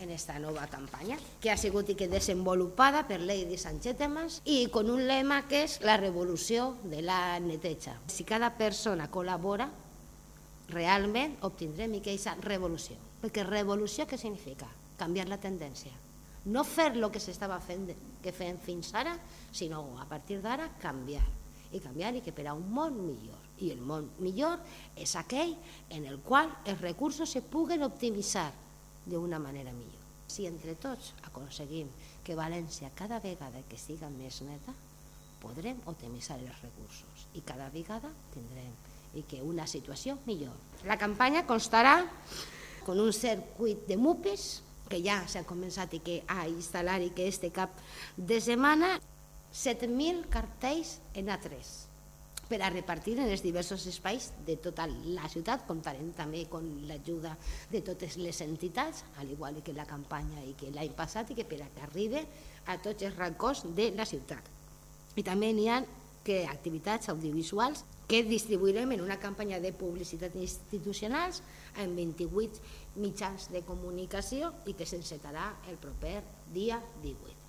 en esta nova campanya, que ha sigut i que desenvolupada per Lady Sanchetemas i con un lema que és la revolució de la neteja. Si cada persona col·labora, realment obtindrem aquesta revolució. Perquè revolució què significa? Canviar la tendència. No fer el que s'estava fent fins ara, sinó a partir d'ara canviar. I canviar i que per a un món millor. I el món millor és aquell en el qual els recursos se puguen optimitzar d'una manera millor. Si entre tots aconseguim que València cada vegada que siga més neta, podrem optimitzar els recursos i cada vegada tindrem una situació millor. La campanya constarà con un circuit de MUPIs que ja s'ha començat a instal·lar i que este cap de setmana 7.000 cartells en A3 per a repartir en els diversos espais de tota la ciutat. Comptarem també amb l'ajuda de totes les entitats, al igual que la campanya i que l'any passat, i que per a que arribi a tots els racons de la ciutat. I també n'hi ha activitats audiovisuals que distribuirem en una campanya de publicitat institucionals en 28 mitjans de comunicació i que s'encetarà el proper dia 18.